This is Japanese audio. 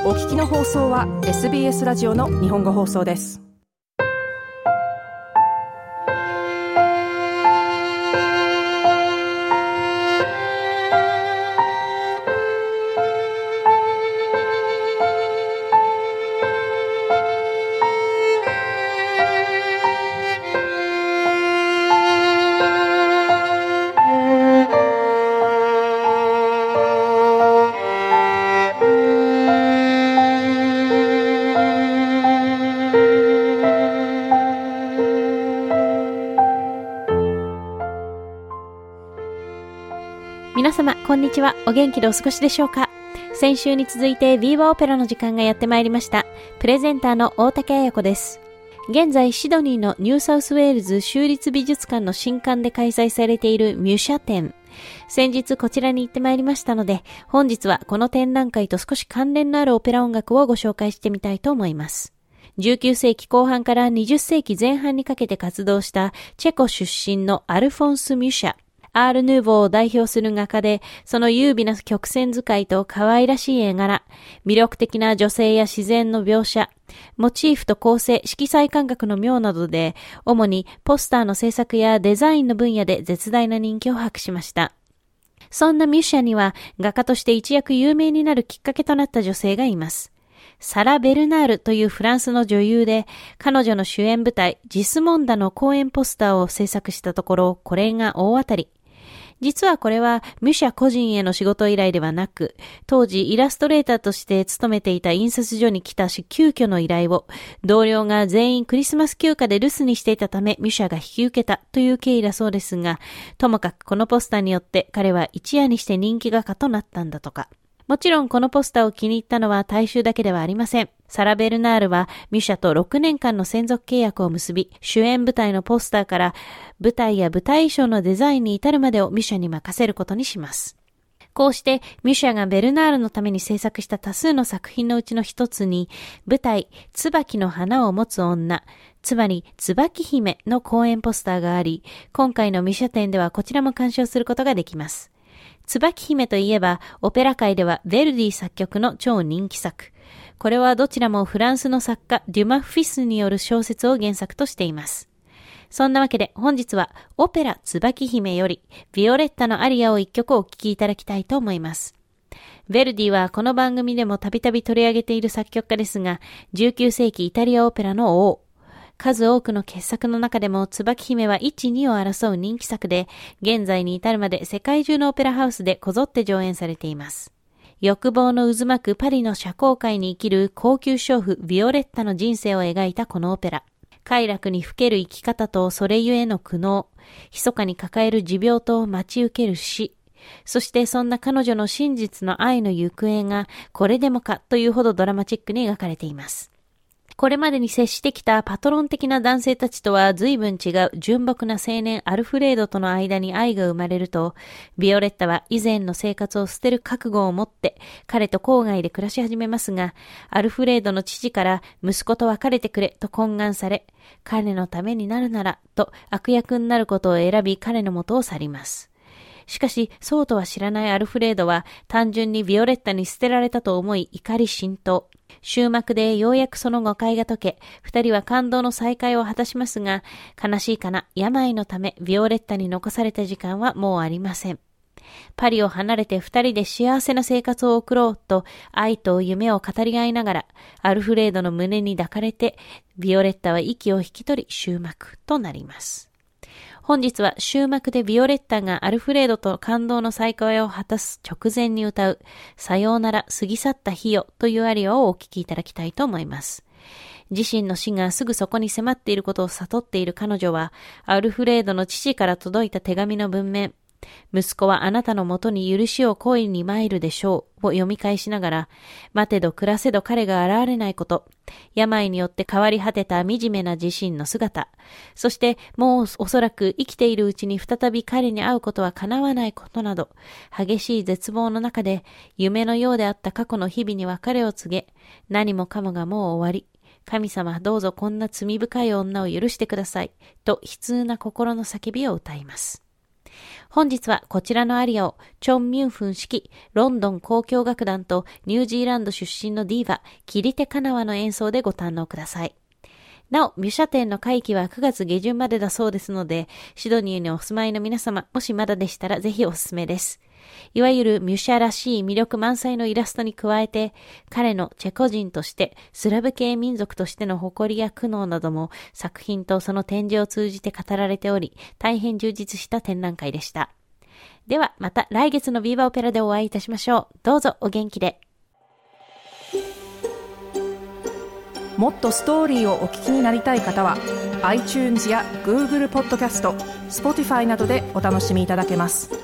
お聞きの放送は SBS ラジオの日本語放送です。 皆様こんにちは。お元気でお過ごしでしょうか。先週に続いてビーバーオペラの時間がやってまいりました。プレゼンターの大竹彩子です。現在シドニーのニューサウスウェールズ州立美術館の新館で開催されているミュシャ展。先日こちらに行ってまいりましたので、本日はこの展覧会と少し関連のあるオペラ音楽をご紹介してみたいと思います。19世紀後半から20世紀前半にかけて活動したチェコ出身のアルフォンス・ミュシャ。アール・ヌーボーを代表する画家で、その優美な曲線使いと可愛らしい絵柄、魅力的な女性や自然の描写、モチーフと構成、色彩感覚の妙などで、主にポスターの制作やデザインの分野で絶大な人気を博しました。そんなミュシャには、画家として一躍有名になるきっかけとなった女性がいます。サラ・ベルナールというフランスの女優で、彼女の主演舞台、ジスモンダの公演ポスターを制作したところ、これが大当たり。実はこれはミュシャ個人への仕事依頼ではなく、当時イラストレーターとして勤めていた印刷所に来た急遽の依頼を、同僚が全員クリスマス休暇で留守にしていたためミュシャが引き受けたという経緯だそうですが、ともかくこのポスターによって彼は一夜にして人気画家となったんだとか。もちろんこのポスターを気に入ったのは大衆だけではありません。サラ・ベルナールはミュシャと6年間の専属契約を結び、主演舞台のポスターから舞台や舞台衣装のデザインに至るまでをミュシャに任せることにします。こうしてミュシャがベルナールのために制作した多数の作品のうちの一つに、舞台椿の花を持つ女、つまり椿姫の公演ポスターがあり、今回のミュシャ展ではこちらも鑑賞することができます。椿姫といえば、オペラ界ではヴェルディ作曲の超人気作。これはどちらもフランスの作家デュマ・フィスによる小説を原作としています。そんなわけで本日はオペラ椿姫よりビオレッタのアリアを一曲お聴きいただきたいと思います。ヴェルディはこの番組でもたびたび取り上げている作曲家ですが、19世紀イタリアオペラの王。数多くの傑作の中でも椿姫は1、2を争う人気作で、現在に至るまで世界中のオペラハウスでこぞって上演されています。欲望の渦巻くパリの社交界に生きる高級娼婦ビオレッタの人生を描いたこのオペラ。快楽にふける生き方とそれゆえの苦悩、密かに抱える持病と待ち受ける死、そしてそんな彼女の真実の愛の行方がこれでもかというほどドラマチックに描かれています。これまでに接してきたパトロン的な男性たちとは随分違う純朴な青年アルフレードとの間に愛が生まれると、ビオレッタは以前の生活を捨てる覚悟を持って彼と郊外で暮らし始めますが、アルフレードの父から息子と別れてくれと懇願され、彼のためになるならと悪役になることを選び彼の元を去ります。しかしそうとは知らないアルフレードは単純にビオレッタに捨てられたと思い怒り心頭。終幕でようやくその誤解が解け、二人は感動の再会を果たしますが、悲しいかな、病のためビオレッタに残された時間はもうありません。パリを離れて二人で幸せな生活を送ろうと愛と夢を語り合いながら、アルフレードの胸に抱かれてビオレッタは息を引き取り終幕となります。本日は終幕でビオレッタがアルフレードと感動の再会を果たす直前に歌うさようなら過ぎ去った日よというアリアをお聴きいただきたいと思います。自身の死がすぐそこに迫っていることを悟っている彼女は、アルフレードの父から届いた手紙の文面、息子はあなたのもとに許しを恋に参るでしょうを読み返しながら、待てど暮らせど彼が現れないこと、病によって変わり果てた惨めな自身の姿、そしてもうおそらく生きているうちに再び彼に会うことは叶わないことなど、激しい絶望の中で夢のようであった過去の日々に別れを告げ、何もかもがもう終わり、神様どうぞこんな罪深い女を許してくださいと悲痛な心の叫びを歌います。 本日はこちらのアリアをチョン・ミュンフン指揮、ロンドン交響楽団とニュージーランド出身のディーバ、キリテ・カナワの演奏でご堪能ください。なお、ミュシャ展の会期は9月下旬までだそうですので、シドニーにお住まいの皆様、もしまだでしたらぜひおすすめです。いわゆるミュシャらしい魅力満載のイラストに加えて、彼のチェコ人としてスラブ系民族としての誇りや苦悩なども作品とその展示を通じて語られており、大変充実した展覧会でした。ではまた来月のビーバーオペラでお会いいたしましょう。どうぞお元気で。 もっとストーリーをお聞きになりたい方は iTunes や Google ポッドキャスト、Spotify などでお楽しみいただけます。